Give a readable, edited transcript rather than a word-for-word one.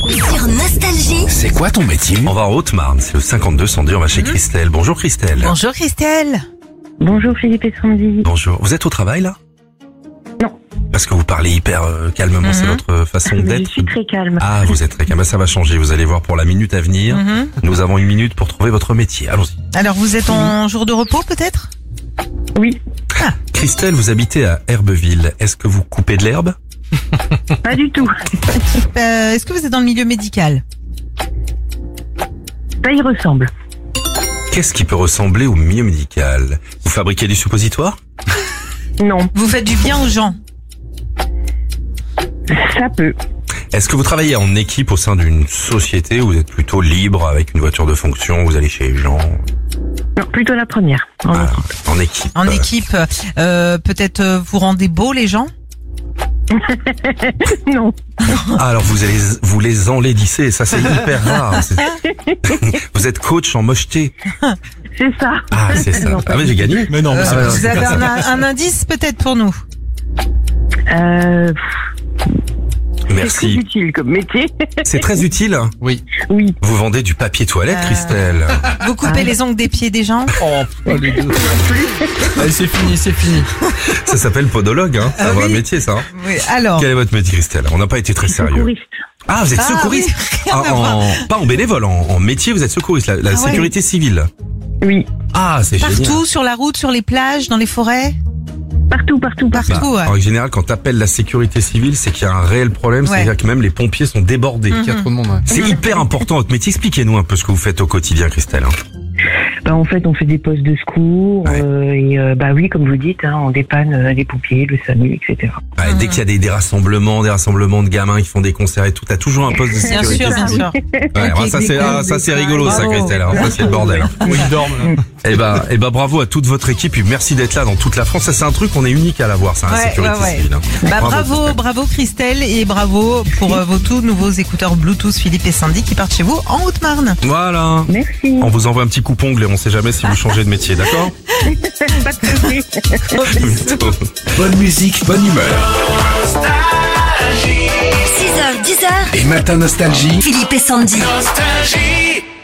Sur Nostalgie. C'est quoi ton métier? On va en Haute-Marne, c'est le 52 Sandy, on va chez Christelle. Bonjour Christelle. Bonjour Christelle. Bonjour Philippe et Sandy. Bonjour. Vous être au travail là? Non. Parce que vous parlez hyper calmement, c'est votre façon Je d'être. suis très calme. Ah, vous êtes très calme. Ça va changer, vous allez voir pour la minute à venir. Nous avons 1 minute pour trouver votre métier. Allons-y. Alors vous êtes en jour de repos peut-être? Oui, Christelle, vous habitez à Herbeville. Est-ce que vous coupez de l'herbe? pas du tout. Est-ce que vous êtes dans le milieu médical? Ça y ressemble. Qu'est-ce qui peut ressembler au milieu médical? Vous fabriquez du suppositoire? Non, Vous faites du bien aux gens? ça peut. Est-ce que vous travaillez en équipe au sein d'une société ou vous êtes plutôt libre avec une voiture de fonction, vous allez chez les gens? Non, plutôt la première. Ah, en équipe. En équipe, peut-être vous rendez beau les gens? Non, Ah, alors vous les enlaidissez, ça c'est hyper rare. Vous êtes coach en mocheté. c'est ça. Ah, c'est ça. Non, Ah mais j'ai gagné. Mais non, mais c'est Vous avez un indice peut-être pour nous? C'est très Merci. utile comme métier. C'est très utile. Oui. Oui, Vous vendez du papier toilette, Christelle. Vous coupez les ongles des pieds des gens? Oh, les deux. Allez, c'est fini, c'est fini. Ça s'appelle podologue, hein. C'est un vrai oui. métier, ça. Oui. Alors. Quel est votre métier, Christelle? On n'a pas été très sérieux. secouriste. Ah, vous êtes Ah, secouriste. oui, rien à voir. Pas en bénévole, en métier, vous êtes secouriste. La ouais. sécurité civile. Oui, Ah, c'est génial. Partout, sur la route, sur les plages, dans les forêts? partout. Partout, ouais. En général, quand t'appelles la sécurité civile, c'est qu'il y a un réel problème. Ouais. C'est-à-dire que même les pompiers sont débordés. Il y a trop de monde, ouais. C'est hyper important votre métier. Expliquez-nous un peu ce que vous faites au quotidien, Christelle. Bah, en fait, on fait des postes de secours Ouais. bah oui, comme vous dites, hein, on dépanne les pompiers, le SAMU, etc. Ouais, dès qu'il y a des rassemblements de gamins qui font des concerts et tout, t'as toujours un poste de Bien sécurité. sûr, bien sûr. Ouais, Ok, alors ça c'est rigolo, ça, Bravo. Christelle. Alors, ça c'est le bordel. Hein. Oui, ils dorment, là. Eh ben, bravo à toute votre équipe et merci d'être là dans toute la France. Ça, c'est un truc qu'on est unique à l'avoir, ça, la Ouais, sécurité ouais, ouais. civile. Hein. Bah, bravo Christelle et bravo pour vos tout nouveaux écouteurs Bluetooth Philippe et Sandy qui partent chez vous en Haute-Marne. Voilà. Merci. On vous envoie un petit coupe-ongle et on sait jamais si vous changez de métier, d'accord? Pas de soucis. Bonne musique, bonne humeur. 6h, 10h. Et Matin Nostalgie. Philippe et Sandy. Nostalgie.